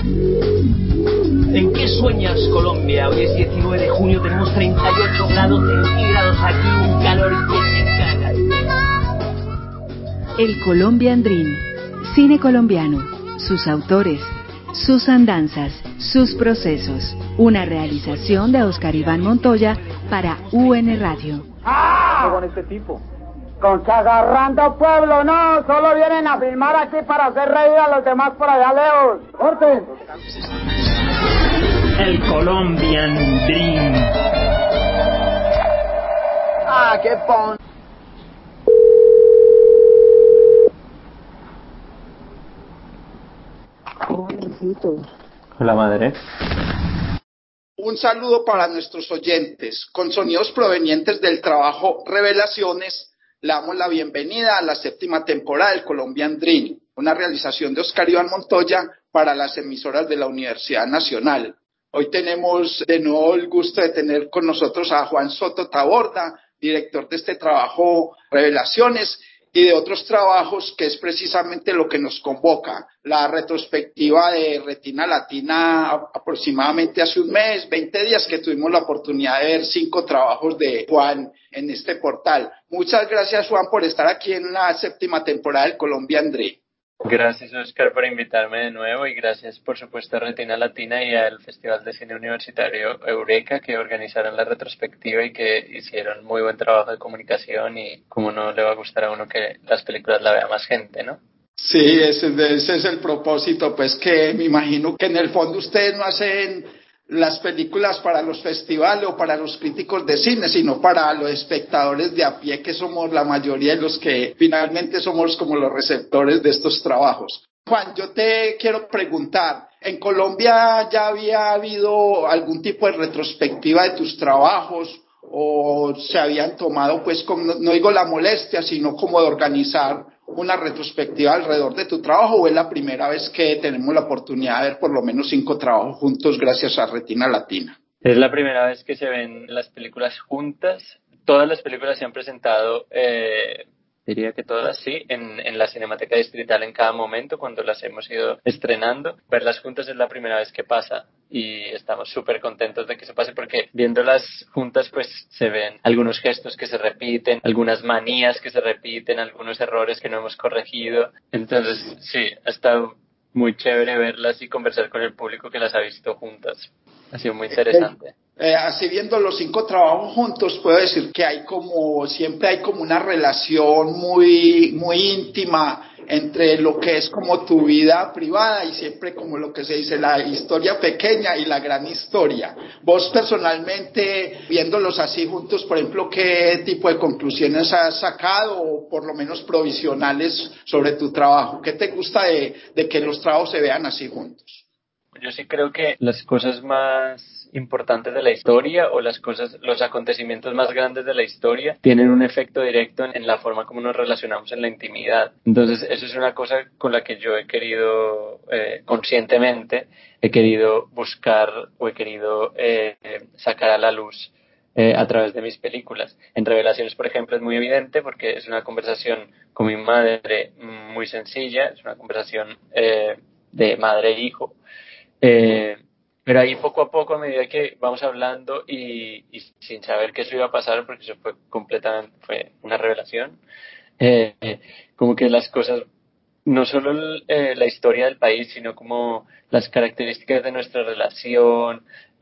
¿En qué sueñas, Colombia? Hoy es 19 de junio, tenemos 38 grados centígrados aquí, un calor que se caga. El Colombian Dream, cine colombiano, sus autores, sus andanzas, sus procesos. Una realización de Oscar Iván Montoya para UN Radio. ¡Ah! Con este tipo. Con que agarrando pueblo, no, solo vienen a filmar aquí para hacer reír a los demás por allá lejos. ¡Corten! El Colombian Dream. ¡Ah, qué pon! Hola, madre. Un saludo para nuestros oyentes. Con sonidos provenientes del trabajo Revelaciones, le damos la bienvenida a la 7ª temporada del Colombian Dream, una realización de Oscar Iván Montoya para las emisoras de la Universidad Nacional. Hoy tenemos de nuevo el gusto de tener con nosotros a Juan Soto Taborda, director de este trabajo Revelaciones y de otros trabajos, que es precisamente lo que nos convoca. La retrospectiva de Retina Latina, aproximadamente hace un mes, 20 días, que tuvimos la oportunidad de ver 5 trabajos de Juan en este portal. Muchas gracias, Juan, por estar aquí en la 7ª temporada del Colombian Dream. Gracias, Oscar, por invitarme de nuevo, y gracias, por supuesto, a Retina Latina y al Festival de Cine Universitario Eureka, que organizaron la retrospectiva y que hicieron muy buen trabajo de comunicación, y como no le va a gustar a uno que las películas la vea más gente, ¿no? Sí, ese es el propósito, pues, que me imagino que en el fondo ustedes no hacen las películas para los festivales o para los críticos de cine, sino para los espectadores de a pie, que somos la mayoría de los que finalmente somos como los receptores de estos trabajos. Juan, yo te quiero preguntar, ¿en Colombia ya había habido algún tipo de retrospectiva de tus trabajos, o se habían tomado, pues, como, no digo la molestia, sino como de organizar una retrospectiva alrededor de tu trabajo, o es la primera vez que tenemos la oportunidad de ver por lo menos 5 trabajos juntos gracias a Retina Latina? Es la primera vez que se ven las películas juntas. Todas las películas se han presentado, diría que todas sí, en la Cinemateca Distrital en cada momento cuando las hemos ido estrenando. Verlas juntas es la primera vez que pasa y estamos súper contentos de que se pase, porque viéndolas juntas pues se ven algunos gestos que se repiten, algunas manías que se repiten, algunos errores que no hemos corregido. Entonces sí, ha estado muy chévere verlas y conversar con el público que las ha visto juntas. Ha sido muy interesante. Así, viendo los 5 trabajos juntos, puedo decir que siempre hay como una relación muy, muy íntima entre lo que es como tu vida privada y siempre como lo que se dice la historia pequeña y la gran historia. Vos personalmente, viéndolos así juntos, por ejemplo, ¿qué tipo de conclusiones has sacado, o por lo menos provisionales, sobre tu trabajo? ¿Qué te gusta de que los trabajos se vean así juntos? Yo sí creo que las cosas más importantes de la historia, o los acontecimientos más grandes de la historia, tienen un efecto directo en la forma como nos relacionamos en la intimidad. Entonces, eso es una cosa con la que yo he querido, conscientemente, he querido buscar, o he querido sacar a la luz a través de mis películas. En Revelaciones, por ejemplo, es muy evidente porque es una conversación con mi madre muy sencilla, es una conversación de madre e hijo. Pero ahí poco a poco, a medida que vamos hablando y sin saber que eso iba a pasar, porque eso fue una revelación, como que las cosas, no solo la historia del país, sino como las características de nuestra relación,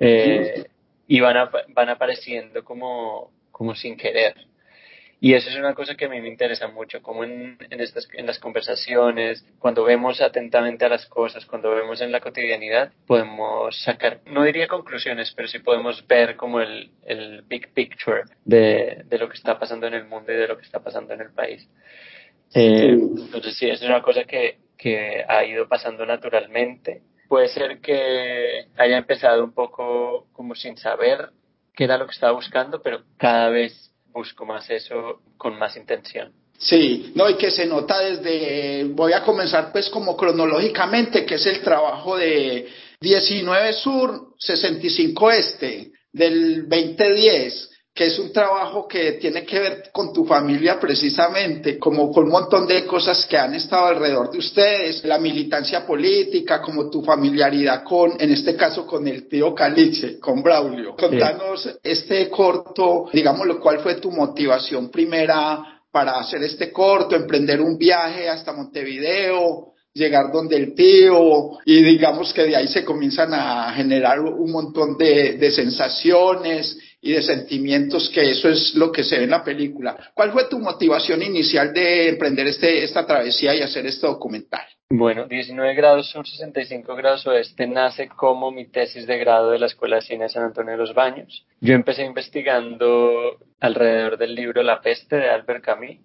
y van apareciendo como sin querer. Y eso es una cosa que a mí me interesa mucho, como en las conversaciones, cuando vemos atentamente a las cosas, cuando vemos en la cotidianidad, podemos sacar, no diría conclusiones, pero sí podemos ver como el big picture de lo que está pasando en el mundo y de lo que está pasando en el país. Entonces sí, eso es una cosa que ha ido pasando naturalmente. Puede ser que haya empezado un poco como sin saber qué era lo que estaba buscando, pero cada vez busco más eso con más intención. Sí, no, y que se nota voy a comenzar pues como cronológicamente, que es el trabajo de 19 Sur, 65 Este, del 2010, que es un trabajo que tiene que ver con tu familia precisamente, como con un montón de cosas que han estado alrededor de ustedes, la militancia política, como tu familiaridad con, en este caso, con el tío Caliche, con Braulio. Contanos este corto, digamos, cuál fue tu motivación primera para hacer este corto, emprender un viaje hasta Montevideo, llegar donde el tío, y digamos que de ahí se comienzan a generar un montón de sensaciones y de sentimientos, que eso es lo que se ve en la película. ¿Cuál fue tu motivación inicial de emprender esta travesía y hacer este documental? Bueno, 19 grados sur, 65 grados oeste nace como mi tesis de grado de la Escuela de Cine de San Antonio de los Baños. Yo empecé investigando alrededor del libro La peste de Albert Camus,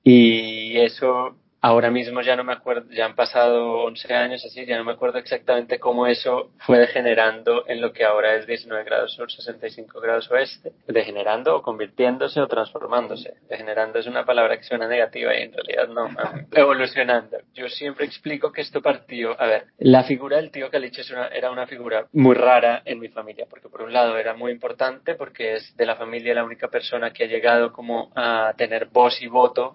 y eso ahora mismo ya no me acuerdo, ya han pasado 11 años así, ya no me acuerdo exactamente cómo eso fue degenerando en lo que ahora es 19 grados sur, 65 grados oeste, degenerando o convirtiéndose o transformándose. Degenerando es una palabra que suena negativa y en realidad no, evolucionando. Yo siempre explico que esto partió, a ver, la figura del tío Caliche era una figura muy rara en mi familia, porque por un lado era muy importante porque es de la familia la única persona que ha llegado como a tener voz y voto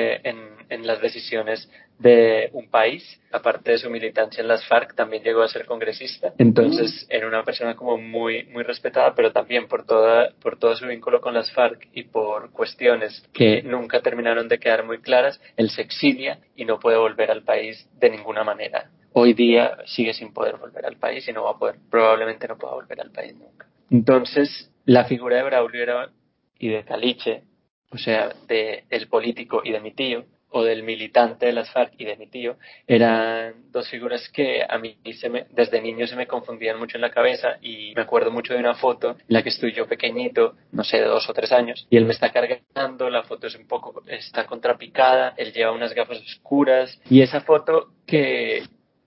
en las decisiones de un país. Aparte de su militancia en las FARC, también llegó a ser congresista. Entonces era una persona como muy, muy respetada, pero también por todo su vínculo con las FARC y por cuestiones que nunca terminaron de quedar muy claras, él se exilia y no puede volver al país de ninguna manera. Hoy día sigue sin poder volver al país y no va a poder, probablemente no pueda volver al país nunca. Entonces la figura de Braulio y de Caliche, o sea, del político y de mi tío, o del militante de las FARC y de mi tío, eran dos figuras que a mí desde niño se me confundían mucho en la cabeza, y me acuerdo mucho de una foto en la que estoy yo pequeñito, no sé, de 2 o 3 años, y él me está cargando, la foto está contrapicada, él lleva unas gafas oscuras, y esa foto, que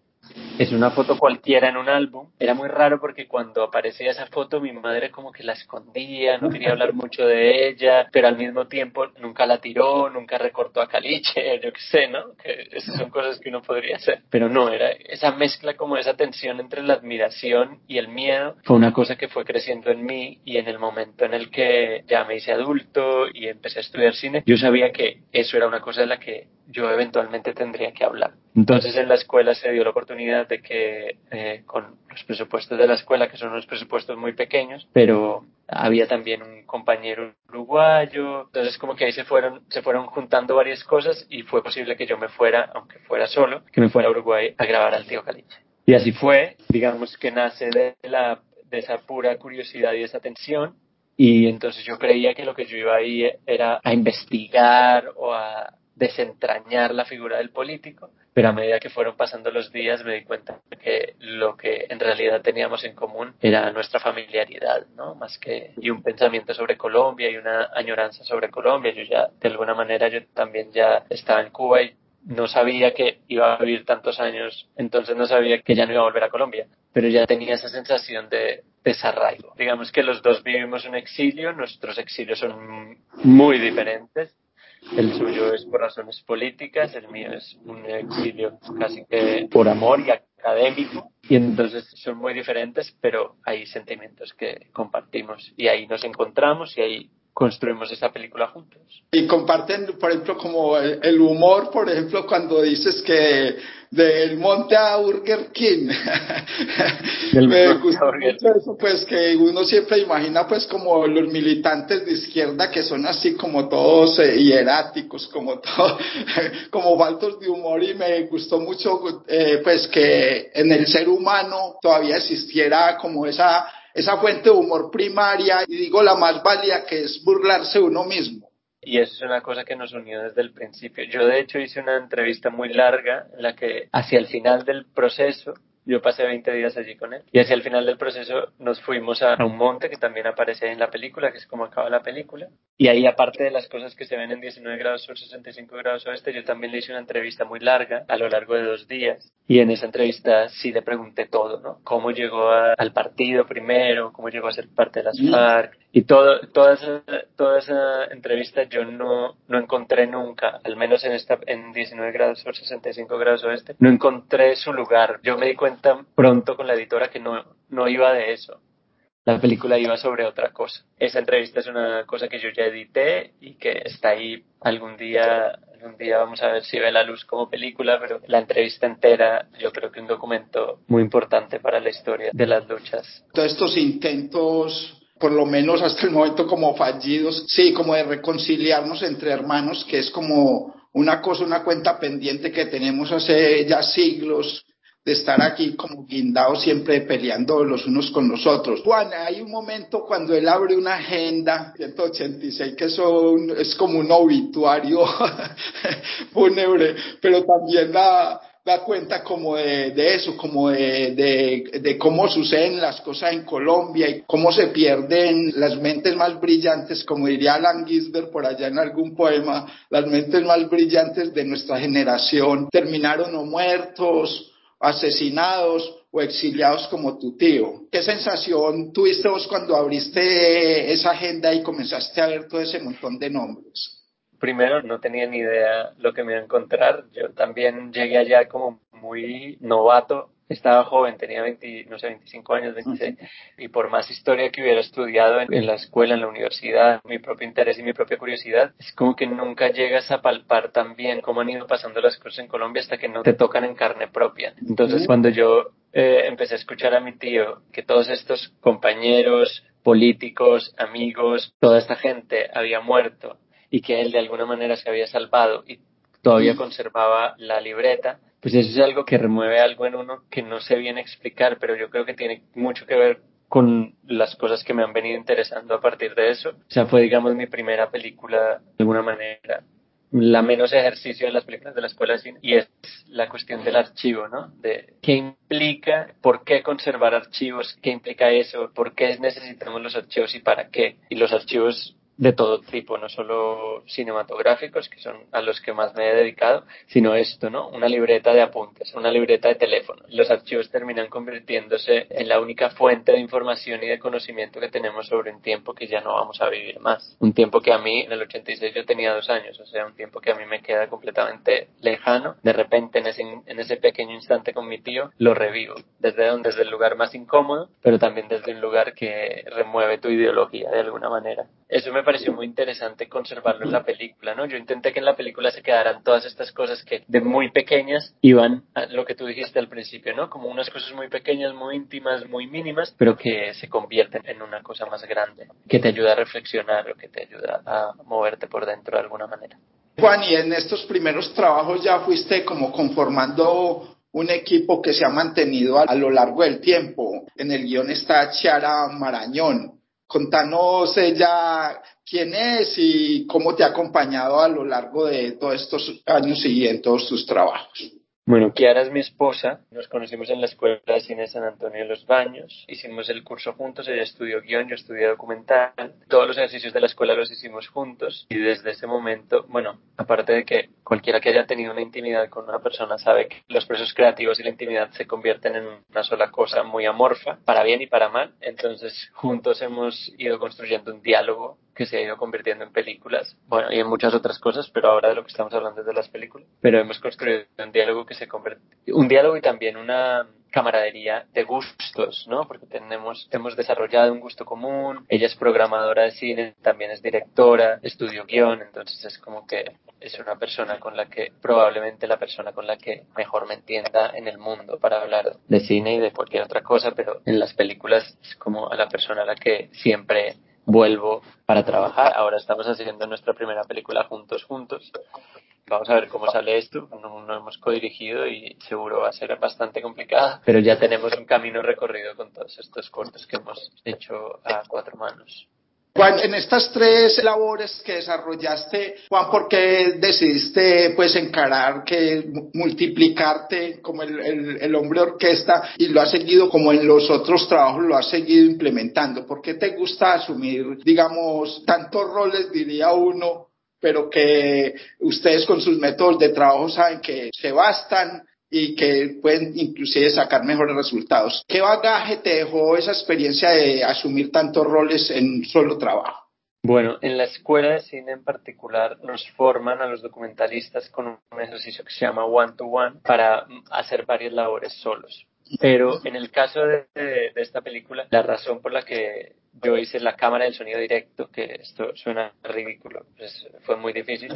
es una foto cualquiera en un álbum, era muy raro porque cuando aparecía esa foto mi madre como que la escondía, no quería hablar mucho de ella, pero al mismo tiempo nunca la tiró, nunca recortó a Caliche, yo qué sé, ¿no? Que esas son cosas que uno podría hacer. Pero no, era esa mezcla, como esa tensión entre la admiración y el miedo, fue una cosa que fue creciendo en mí, y en el momento en el que ya me hice adulto y empecé a estudiar cine, yo sabía que eso era una cosa de la que yo eventualmente tendría que hablar. Entonces en la escuela se dio la oportunidad de que con los presupuestos de la escuela, que son unos presupuestos muy pequeños, pero había también un compañero uruguayo, entonces como que ahí se fueron juntando varias cosas y fue posible que yo me fuera, aunque fuera solo, que me fuera a Uruguay a grabar al tío Caliche. Y así fue, digamos que nace de esa pura curiosidad y esa tensión. Y entonces yo creía que lo que yo iba ahí era a investigar o a desentrañar la figura del político, pero a medida que fueron pasando los días me di cuenta que lo que en realidad teníamos en común era nuestra familiaridad, ¿no? Más que y un pensamiento sobre Colombia y una añoranza sobre Colombia. Yo ya, de alguna manera, yo también ya estaba en Cuba y no sabía que iba a vivir tantos años, entonces no sabía que ya no iba a volver a Colombia, pero ya tenía esa sensación de desarraigo. Digamos que los dos vivimos un exilio, nuestros exilios son muy diferentes. El suyo es por razones políticas, el mío es un exilio casi que por amor y académico, y entonces son muy diferentes, pero hay sentimientos que compartimos y ahí nos encontramos y ahí construimos esa película juntos. Y comparten, por ejemplo, como el humor, por ejemplo, cuando dices que del monte a Burger King. Me gusta mucho eso, pues que uno siempre imagina pues como los militantes de izquierda que son así como todos hieráticos, como todos, como faltos de humor, y me gustó mucho pues que en el ser humano todavía existiera como esa fuente de humor primaria, y digo la más válida, que es burlarse uno mismo. Y eso es una cosa que nos unió desde el principio. Yo de hecho hice una entrevista muy larga en la que hacia el final del proceso, yo pasé 20 días allí con él, y hacia el final del proceso nos fuimos a un monte que también aparece en la película, que es como acaba la película, y ahí, aparte de las cosas que se ven en 19 grados sur, 65 grados oeste, yo también le hice una entrevista muy larga a lo largo de 2 días, y en esa entrevista sí le pregunté todo, ¿no? Cómo llegó al partido primero, cómo llegó a ser parte de las FARC, y toda esa entrevista yo no encontré nunca, al menos en 19 grados sur, 65 grados oeste, no encontré su lugar. Yo me di cuenta pronto con la editora que no iba de eso. la película iba sobre otra cosa. Esa entrevista es una cosa que yo ya edité y que está ahí. Algún día vamos a ver si ve la luz como película, pero la entrevista entera yo creo que es un documento muy importante para la historia de las luchas. Todos estos intentos, por lo menos hasta el momento como fallidos, sí, como de reconciliarnos entre hermanos, que es como una cosa, una cuenta pendiente que tenemos hace ya siglos, de estar aquí como guindados siempre peleando los unos con los otros. Juan, hay un momento cuando él abre una agenda 186, que eso es como un obituario fúnebre, pero también da cuenta como de eso, como de cómo suceden las cosas en Colombia y cómo se pierden las mentes más brillantes, como diría Alan Ginsberg por allá en algún poema, las mentes más brillantes de nuestra generación terminaron o muertos, asesinados o exiliados como tu tío. ¿Qué sensación tuviste vos cuando abriste esa agenda y comenzaste a ver todo ese montón de nombres? Primero, no tenía ni idea lo que me iba a encontrar. Yo también llegué allá como muy novato. Estaba joven, tenía 25 años, 26. Y por más historia que hubiera estudiado en la escuela, en la universidad, mi propio interés y mi propia curiosidad, es como que nunca llegas a palpar tan bien cómo han ido pasando las cosas en Colombia hasta que no te tocan en carne propia. Entonces, cuando yo empecé a escuchar a mi tío que todos estos compañeros, políticos, amigos, toda esta gente había muerto y que él de alguna manera se había salvado y todavía conservaba la libreta, pues eso es algo que remueve algo en uno que no sé bien explicar, pero yo creo que tiene mucho que ver con las cosas que me han venido interesando a partir de eso. O sea, fue, digamos, mi primera película, de alguna manera, la menos ejercicio de las películas de la escuela de cine, y es la cuestión del archivo, ¿no? De qué implica, por qué conservar archivos, qué implica eso, por qué necesitamos los archivos y para qué. Y los archivos de todo tipo, no solo cinematográficos, que son a los que más me he dedicado, sino esto, ¿no? Una libreta de apuntes, una libreta de teléfono. Los archivos terminan convirtiéndose en la única fuente de información y de conocimiento que tenemos sobre un tiempo que ya no vamos a vivir más. Un tiempo que a mí, en el 86 yo tenía 2 años, o sea, un tiempo que a mí me queda completamente lejano. De repente, en ese pequeño instante con mi tío, lo revivo. Desde el lugar más incómodo, pero también desde un lugar que remueve tu ideología de alguna manera. Eso me pareció muy interesante conservarlo en la película, ¿no? Yo intenté que en la película se quedaran todas estas cosas que de muy pequeñas iban a lo que tú dijiste al principio, ¿no? Como unas cosas muy pequeñas, muy íntimas, muy mínimas, pero que se convierten en una cosa más grande, que te ayuda a reflexionar o que te ayuda a moverte por dentro de alguna manera. Juan, y en estos primeros trabajos ya fuiste como conformando un equipo que se ha mantenido a lo largo del tiempo. En el guión está Chiara Marañón. Contanos ella quién es y cómo te ha acompañado a lo largo de todos estos años y en todos tus trabajos. Bueno, Kiara es mi esposa, nos conocimos en la Escuela de Cine de San Antonio de los Baños, hicimos el curso juntos, ella estudió guión, yo estudié documental, todos los ejercicios de la escuela los hicimos juntos y desde ese momento, bueno, aparte de que cualquiera que haya tenido una intimidad con una persona sabe que los procesos creativos y la intimidad se convierten en una sola cosa muy amorfa, para bien y para mal, entonces juntos hemos ido construyendo un diálogo que se ha ido convirtiendo en películas, bueno, y en muchas otras cosas, pero ahora de lo que estamos hablando es de las películas. Pero hemos construido un diálogo que se convierte, un diálogo y también una camaradería de gustos, ¿no? Porque hemos desarrollado un gusto común, ella es programadora de cine, también es directora, estudió guión, entonces es como que es una persona con la que, probablemente la persona con la que mejor me entienda en el mundo para hablar de cine y de cualquier otra cosa, pero en las películas es como a la persona a la que siempre vuelvo para trabajar. Ahora estamos haciendo nuestra primera película juntos. Vamos a ver cómo sale esto. No hemos codirigido y seguro va a ser bastante complicada, pero ya tenemos un camino recorrido con todos estos cortos que hemos hecho a 4 manos. Juan, en estas 3 labores que desarrollaste, Juan, ¿por qué decidiste pues encarar que multiplicarte como el hombre orquesta y lo has seguido como en los otros trabajos lo has seguido implementando? ¿Por qué te gusta asumir, digamos, tantos roles, diría uno, pero que ustedes con sus métodos de trabajo saben que se bastan y que pueden inclusive sacar mejores resultados? ¿Qué bagaje te dejó esa experiencia de asumir tantos roles en un solo trabajo? Bueno, en la escuela de cine en particular nos forman a los documentalistas con un ejercicio que se llama one to one para hacer varias labores solos. Pero en el caso de esta película, la razón por la que yo hice la cámara del sonido directo, que esto suena ridículo, pues fue muy difícil,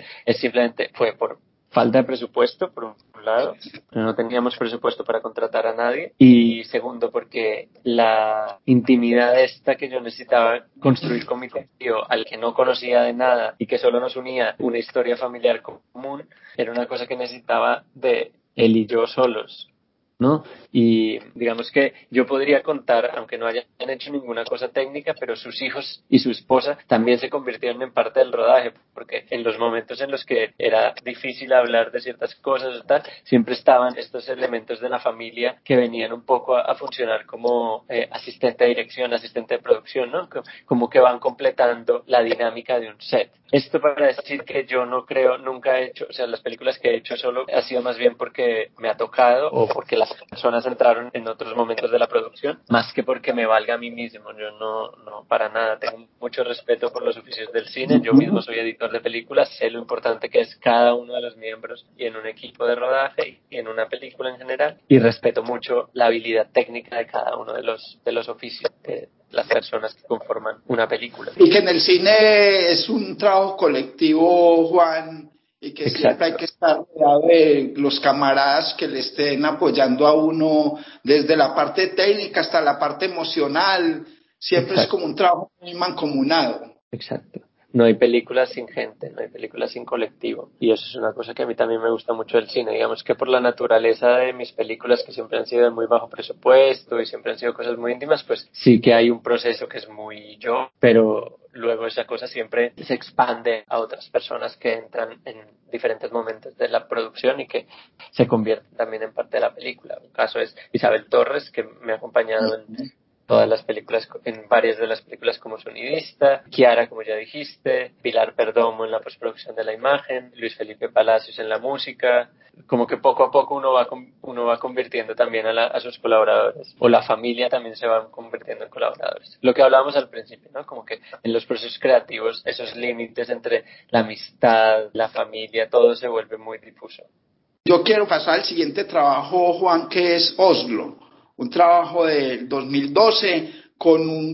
fue por falta de presupuesto, por un lado, no teníamos presupuesto para contratar a nadie, y segundo, porque la intimidad esta que yo necesitaba construir con mi tío, al que no conocía de nada y que solo nos unía una historia familiar común, era una cosa que necesitaba de él y yo solos, ¿no? Y digamos que yo podría contar, aunque no hayan hecho ninguna cosa técnica, pero sus hijos y su esposa también se convirtieron en parte del rodaje, porque en los momentos en los que era difícil hablar de ciertas cosas o tal, siempre estaban estos elementos de la familia que venían un poco a funcionar como asistente de dirección, asistente de producción, ¿no? Como que van completando la dinámica de un set. Esto para decir que yo no creo, nunca he hecho, o sea, las películas que he hecho solo ha sido más bien porque me ha tocado o porque las personas entraron en otros momentos de la producción, más que porque me valga a mí mismo. Yo no, para nada. Tengo mucho respeto por los oficios del cine. Yo mismo soy editor de películas, sé lo importante que es cada uno de los miembros y en un equipo de rodaje y en una película en general. Y respeto mucho la habilidad técnica de cada uno de los oficios de las personas que conforman una película. Y que en el cine es un trabajo colectivo, Juan, y que Exacto. siempre hay que estar rodeado de los camaradas que le estén apoyando a uno desde la parte técnica hasta la parte emocional. Siempre Exacto. Es como un trabajo muy mancomunado. Exacto. No hay películas sin gente, no hay películas sin colectivo. Y eso es una cosa que a mí también me gusta mucho del cine. Digamos que por la naturaleza de mis películas, que siempre han sido de muy bajo presupuesto y siempre han sido cosas muy íntimas, pues sí que hay un proceso que es muy yo, pero luego esa cosa siempre se expande a otras personas que entran en diferentes momentos de la producción y que se convierten también en parte de la película. Un caso es Isabel Torres, que me ha acompañado en todas las películas, en varias de las películas como sonidista, Kiara, como ya dijiste, Pilar Perdomo en la postproducción de la imagen, Luis Felipe Palacios en la música, como que poco a poco uno va convirtiendo también a sus colaboradores, o la familia también se va convirtiendo en colaboradores. Lo que hablábamos al principio, ¿no? Como que en los procesos creativos esos límites entre la amistad, la familia, todo se vuelve muy difuso. Yo quiero pasar al siguiente trabajo, Juan, que es Oslo, un trabajo del 2012 con un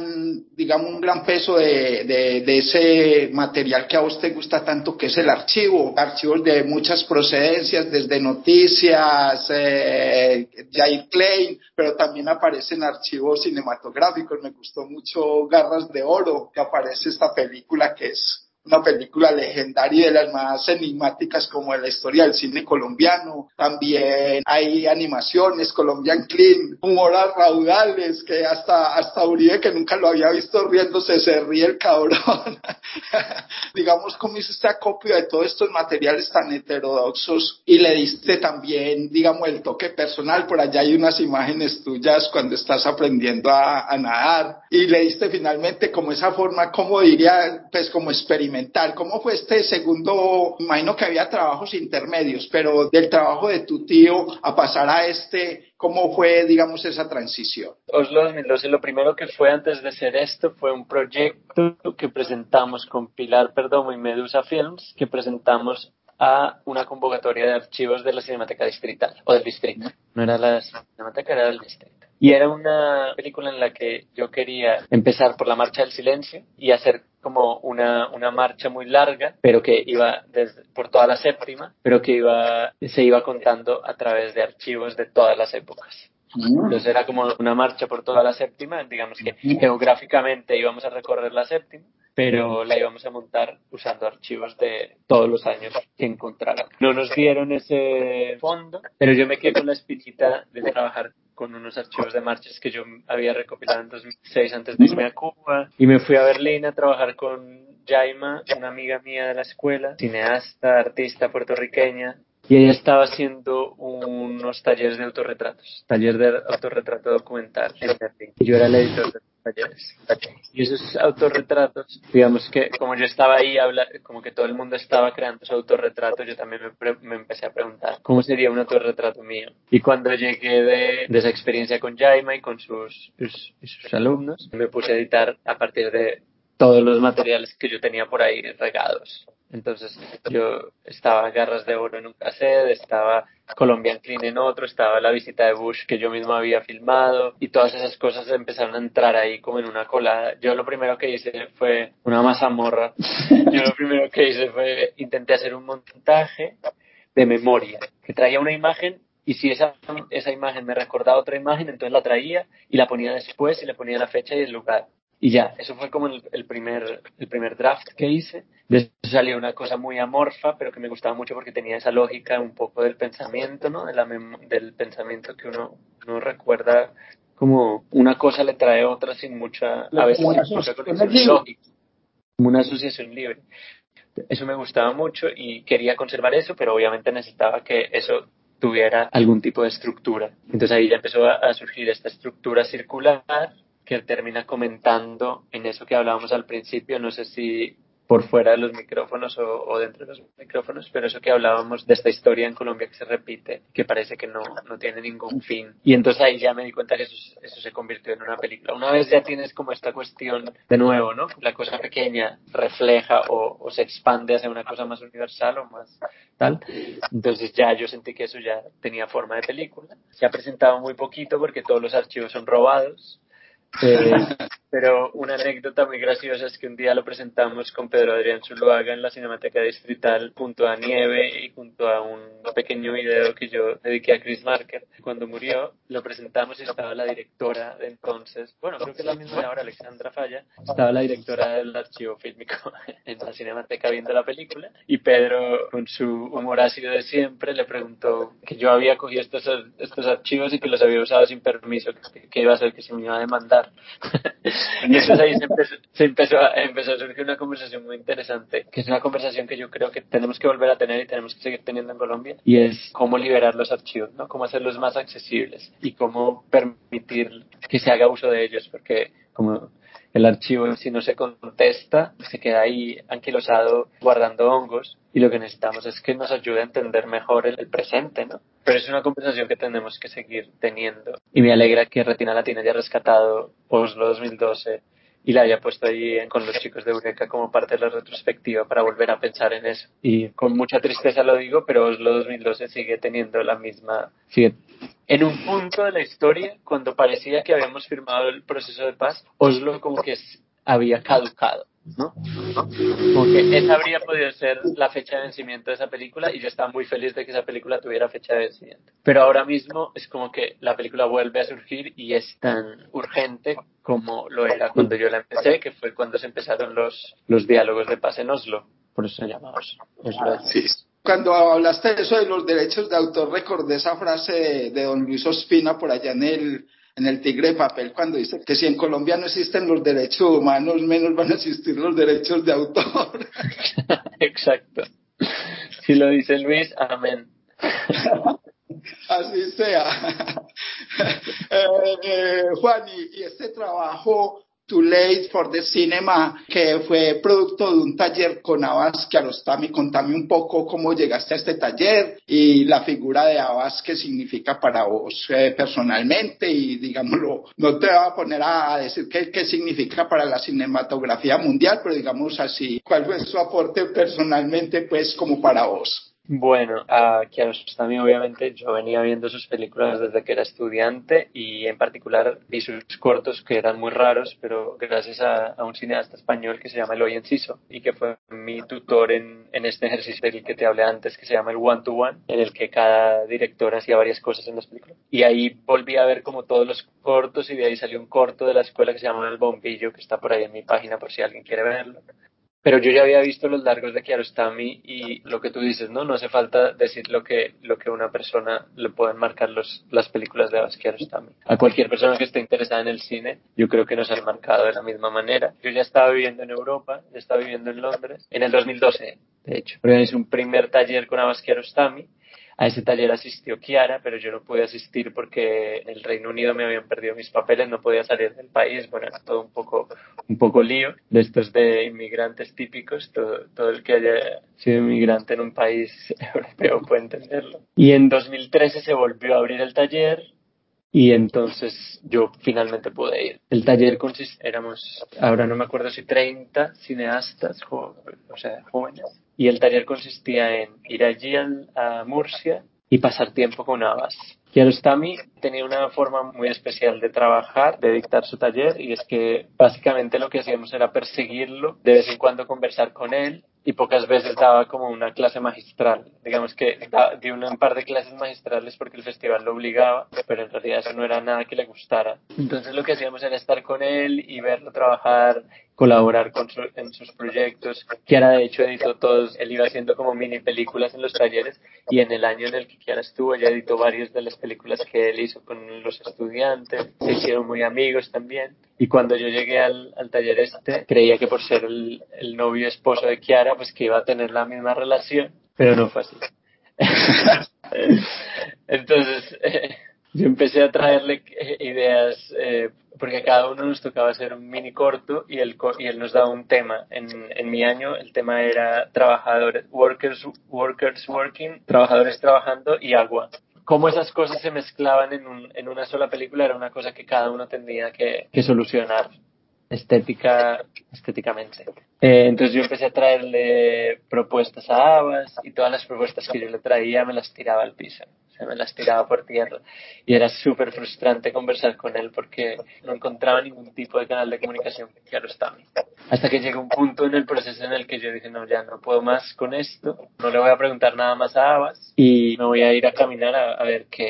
gran peso de ese material que a usted gusta tanto, que es el archivos de muchas procedencias, desde noticias, Jair Klein, pero también aparecen archivos cinematográficos. Me gustó mucho Garras de Oro, que aparece esta película que es una película legendaria de las más enigmáticas como en la historia del cine colombiano. También hay animaciones, Colombian Clean, humor a raudales, que hasta Uribe, que nunca lo había visto riéndose, se ríe el cabrón. Digamos, cómo hizo este acopio de todos estos materiales tan heterodoxos y le diste también, digamos, el toque personal. Por allá hay unas imágenes tuyas cuando estás aprendiendo a nadar y le diste finalmente como esa forma, como diría, pues como experimental. ¿Cómo fue este segundo? Imagino que había trabajos intermedios, pero del trabajo de tu tío a pasar a este, ¿cómo fue, digamos, esa transición? Oslo 2012, lo primero que fue antes de ser esto fue un proyecto que presentamos con Pilar Perdomo y Medusa Films, que presentamos a una convocatoria de archivos de la Cinemateca Distrital, o del distrito. No era la Cinemateca, era del distrito. Y era una película en la que yo quería empezar por la Marcha del Silencio y hacer como una marcha muy larga, pero que iba por toda la séptima, pero que se iba contando a través de archivos de todas las épocas. Entonces era como una marcha por toda la séptima, digamos que geográficamente íbamos a recorrer la séptima, pero la íbamos a montar usando archivos de todos los años que encontráramos. No nos dieron ese fondo, pero yo me quedé con la espinita de trabajar con unos archivos de marchas que yo había recopilado en 2006 antes de irme a Cuba, y me fui a Berlín a trabajar con Jaima, una amiga mía de la escuela, cineasta, artista puertorriqueña, y ella estaba haciendo unos talleres de autorretrato documental en Berlín. Y yo era el editor de los talleres. Y esos autorretratos, digamos que como yo estaba ahí, como que todo el mundo estaba creando su autorretrato, yo también me empecé a preguntar cómo sería un autorretrato mío. Y cuando llegué de esa experiencia con Jaima y con sus alumnos, me puse a editar a partir de todos los materiales que yo tenía por ahí regados. Entonces yo estaba Garras de Oro en un cassette, estaba Colombian Clean en otro, estaba La visita de Bush que yo mismo había filmado y todas esas cosas empezaron a entrar ahí como en una colada. Yo lo primero que hice fue una mazamorra. Yo lo primero que hice fue intenté hacer un montaje de memoria que traía una imagen y si esa imagen me recordaba otra imagen, entonces la traía y la ponía después y le ponía la fecha y el lugar. Y ya, eso fue como el primer draft que hice. De eso salió una cosa muy amorfa, pero que me gustaba mucho porque tenía esa lógica un poco del pensamiento, ¿no? Del pensamiento que uno recuerda como una cosa le trae otra sin mucha, a veces sin mucha conexión lógica, como una asociación libre. Eso me gustaba mucho y quería conservar eso, pero obviamente necesitaba que eso tuviera algún tipo de estructura. Entonces ahí ya empezó a surgir esta estructura circular que termina comentando en eso que hablábamos al principio, no sé si por fuera de los micrófonos o dentro de los micrófonos, pero eso que hablábamos de esta historia en Colombia que se repite, que parece que no tiene ningún fin. Y entonces ahí ya me di cuenta que eso se convirtió en una película. Una vez ya tienes como esta cuestión de nuevo, ¿no? La cosa pequeña refleja o se expande hacia una cosa más universal o más tal. Entonces ya yo sentí que eso ya tenía forma de película. Se ha presentado muy poquito porque todos los archivos son robados. Pero una anécdota muy graciosa es que un día lo presentamos con Pedro Adrián Zuluaga en la Cinemateca Distrital junto a Nieve y junto a un pequeño video que yo dediqué a Chris Marker. Cuando murió lo presentamos y estaba la directora de entonces, bueno, creo que es la misma de ahora, Alexandra Falla, estaba la directora del archivo fílmico en la Cinemateca viendo la película y Pedro, con su humor ácido de siempre, le preguntó que yo había cogido estos archivos y que los había usado sin permiso, que iba a ser que se me iba a demandar. Y entonces ahí empezó a surgir una conversación muy interesante, que es una conversación que yo creo que tenemos que volver a tener y tenemos que seguir teniendo en Colombia, y es cómo liberar los archivos, ¿no? Cómo hacerlos más accesibles y cómo permitir que se haga uso de ellos, porque como el archivo, si no se contesta, se queda ahí anquilosado guardando hongos y lo que necesitamos es que nos ayude a entender mejor el presente, ¿no? Pero es una conversación que tenemos que seguir teniendo y me alegra que Retina Latina haya rescatado Oslo 2012 y la haya puesto ahí con los chicos de Eureka como parte de la retrospectiva para volver a pensar en eso. Y con mucha tristeza lo digo, pero Oslo 2012 sigue teniendo sigue en un punto de la historia, cuando parecía que habíamos firmado el proceso de paz, Oslo como que había caducado, ¿no? Como que esa habría podido ser la fecha de vencimiento de esa película y yo estaba muy feliz de que esa película tuviera fecha de vencimiento. Pero ahora mismo es como que la película vuelve a surgir y es tan urgente como lo era cuando yo la empecé, que fue cuando se empezaron los diálogos de paz en Oslo. Por eso se llama Oslo. Sí. Cuando hablaste de eso de los derechos de autor, recordé esa frase de don Luis Ospina por allá en el Tigre de Papel, cuando dice que si en Colombia no existen los derechos humanos, menos van a existir los derechos de autor. Exacto. Si lo dice Luis, amén. Así sea. Juan, y este trabajo, Too Late for the Cinema, que fue producto de un taller con Abbas Kiarostami, contame un poco cómo llegaste a este taller y la figura de Abbas, qué significa para vos personalmente, y digámoslo, no te voy a poner a decir qué significa para la cinematografía mundial, pero digamos así, cuál fue su aporte personalmente, pues, como para vos. Bueno, a Kiarostami obviamente yo venía viendo sus películas desde que era estudiante y en particular vi sus cortos que eran muy raros, pero gracias a un cineasta español que se llama Eloy Enciso y que fue mi tutor en este ejercicio del que te hablé antes que se llama el One to One, en el que cada director hacía varias cosas en las películas. Y ahí volví a ver como todos los cortos y de ahí salió un corto de la escuela que se llama El Bombillo, que está por ahí en mi página por si alguien quiere verlo. Pero yo ya había visto los largos de Kiarostami y lo que tú dices, ¿no? No hace falta decir lo que una persona le pueden marcar las películas de Abbas Kiarostami. A cualquier persona que esté interesada en el cine, yo creo que nos han marcado de la misma manera. Yo ya estaba viviendo en Europa, ya estaba viviendo en Londres, en el 2012, de hecho. Organizé un primer taller con Abbas Kiarostami. A ese taller asistió Kiara, pero yo no pude asistir porque en el Reino Unido me habían perdido mis papeles, no podía salir del país, bueno, era todo un poco lío, de estos de inmigrantes típicos, todo el que haya sido inmigrante en un país europeo puede entenderlo. Y en 2013 se volvió a abrir el taller, y entonces yo finalmente pude ir. El taller éramos, ahora no me acuerdo si 30 cineastas, o sea, jóvenes, y el taller consistía en ir allí a Murcia y pasar tiempo con Abbas. Kiarostami tenía una forma muy especial de trabajar, de dictar su taller, y es que básicamente lo que hacíamos era perseguirlo, de vez en cuando conversar con él, y pocas veces daba como una clase magistral. Digamos que dio un par de clases magistrales porque el festival lo obligaba, pero en realidad eso no era nada que le gustara. Entonces lo que hacíamos era estar con él y verlo trabajar, colaborar en sus proyectos. Kiara de hecho editó todos, él iba haciendo como mini películas en los talleres, y en el año en el que Kiara estuvo ella editó varias de las películas que él hizo con los estudiantes, se hicieron muy amigos también. Y cuando yo llegué al taller creía que por ser el novio esposo de Kiara, pues que iba a tener la misma relación, pero no fue así. Entonces, yo empecé a traerle ideas, porque a cada uno nos tocaba hacer un mini corto, y él nos daba un tema. En mi año el tema era workers working, trabajadores trabajando, y agua. Cómo esas cosas se mezclaban en una sola película era una cosa que cada uno tenía que solucionar estéticamente. Entonces yo empecé a traerle propuestas a Abbas, y todas las propuestas que yo le traía me las tiraba al piso, o sea, me las tiraba por tierra, y era súper frustrante conversar con él porque no encontraba ningún tipo de canal de comunicación con Kiarostami. Hasta que llegó un punto en el proceso en el que yo dije, no, ya no puedo más con esto, no le voy a preguntar nada más a Abbas, y me voy a ir a caminar a ver qué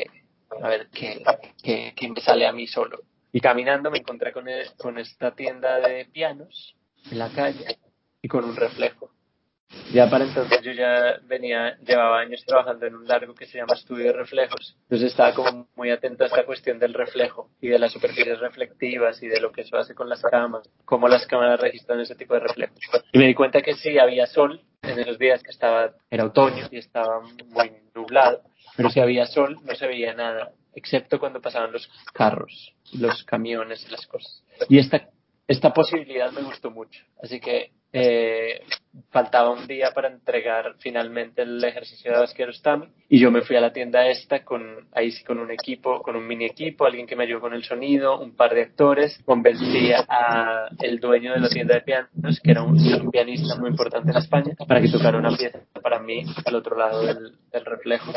me sale a mí solo. Y caminando me encontré con esta tienda de pianos en la calle y con un reflejo. Ya para entonces yo llevaba años trabajando en un largo que se llama Estudio de Reflejos. Entonces estaba como muy atento a esta cuestión del reflejo y de las superficies reflectivas y de lo que eso hace con las cámaras, cómo las cámaras registran ese tipo de reflejos. Y me di cuenta que sí había sol en esos días que era otoño y estaba muy nublado, pero si había sol no se veía nada, excepto cuando pasaban los carros, los camiones y las cosas. Y esta posibilidad me gustó mucho, así que faltaba un día para entregar finalmente el ejercicio de Abbas Kiarostami, y yo me fui a la tienda con un equipo, con un mini equipo, alguien que me ayudó con el sonido, un par de actores, convencí a el dueño de la tienda de pianos, que era un pianista muy importante en España, para que tocara una pieza para mí al otro lado del reflejo.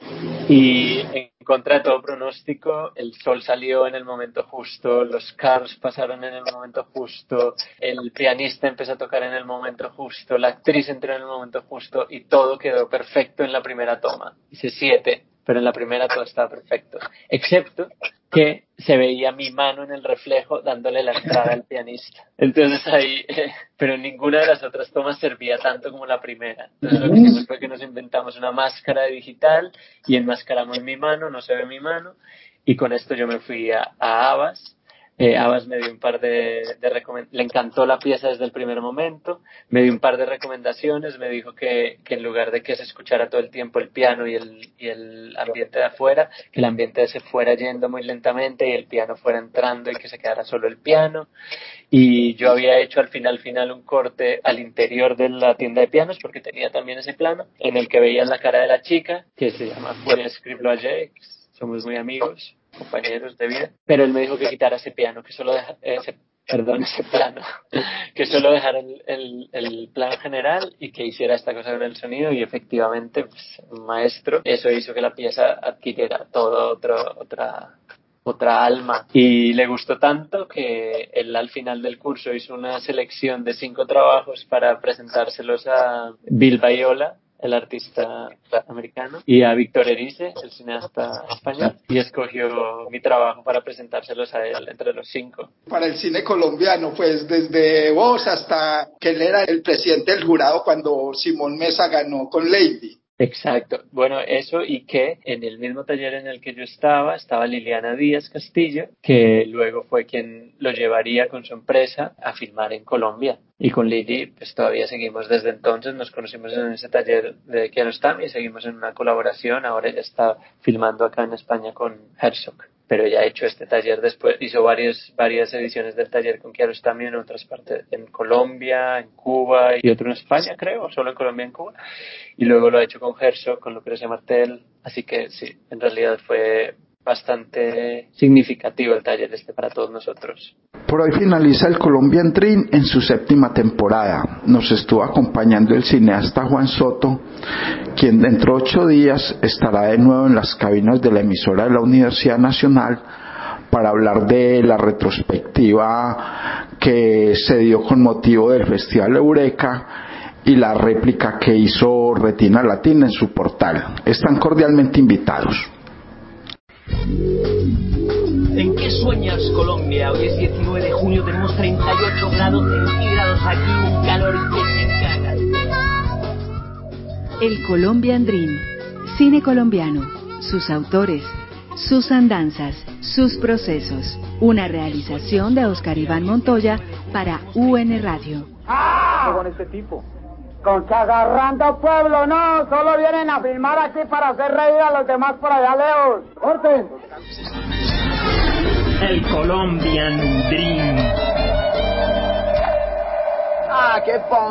Y en contra de todo pronóstico, el sol salió en el momento justo, los carros pasaron en el momento justo, el pianista empezó a tocar en el momento justo, la actriz entró en el momento justo, y todo quedó perfecto en la primera toma. Hice 7, pero en la primera todo estaba perfecto, excepto que se veía mi mano en el reflejo dándole la entrada al pianista. Entonces ahí, pero ninguna de las otras tomas servía tanto como la primera. Entonces lo que hicimos fue que nos inventamos una máscara digital y enmascaramos mi mano, no se ve mi mano, y con esto yo me fui a Abbas. Abbas me dio un par de recomendaciones, le encantó la pieza desde el primer momento, me dio un par de recomendaciones, me dijo que en lugar de que se escuchara todo el tiempo el piano y el ambiente de afuera, que el ambiente se fuera yendo muy lentamente y el piano fuera entrando y que se quedara solo el piano. Y yo había hecho al final un corte al interior de la tienda de pianos, porque tenía también ese plano, en el que veían la cara de la chica, que se llama Furia Scribloyer, somos muy amigos, compañeros de vida, pero él me dijo que quitara ese piano, que solo ese plano, que solo dejara el plan general y que hiciera esta cosa con el sonido, y efectivamente, pues, maestro, eso hizo que la pieza adquiriera toda otra alma, y le gustó tanto que él al final del curso hizo una selección de 5 trabajos para presentárselos a Bill Viola, el artista americano, y a Víctor Erice, el cineasta español, y escogió mi trabajo para presentárselos a él entre los 5. Para el cine colombiano, pues desde vos hasta que él era el presidente del jurado cuando Simón Mesa ganó con Lady. Exacto. Bueno, eso, y que en el mismo taller en el que yo estaba Liliana Díaz Castillo, que luego fue quien lo llevaría con su empresa a filmar en Colombia. Y con Lili, pues todavía seguimos desde entonces, nos conocimos en ese taller de Kiarostami y seguimos en una colaboración. Ahora ella está filmando acá en España con Herzog, pero ya ha hecho este taller después, hizo varias ediciones del taller con Kiarostami en otras partes, en Colombia, en Cuba y otro en España, creo, solo en Colombia y en Cuba. Y luego lo ha hecho con Herzog, con Lucrecia Martel, así que sí, en realidad fue bastante significativo el taller para todos nosotros. Por hoy finaliza el Colombian Dream en su 7ª temporada. Nos estuvo acompañando el cineasta Juan Soto, quien dentro de 8 días estará de nuevo en las cabinas de la emisora de la Universidad Nacional para hablar de la retrospectiva que se dio con motivo del Festival Eureka y la réplica que hizo Retina Latina en su portal. Están cordialmente invitados. ¿En qué sueñas, Colombia? Hoy es 19 de junio, tenemos 38 grados centígrados aquí, un calor que se caga. El Colombian Dream, cine colombiano, sus autores, sus andanzas, sus procesos. Una realización de Oscar Iván Montoya para UN Radio. ¡Ah! Con este tipo. Con que agarrando pueblo, no, solo vienen a filmar aquí para hacer reír a los demás por allá lejos. ¡Corten! El Colombian Dream. ¡Ah, qué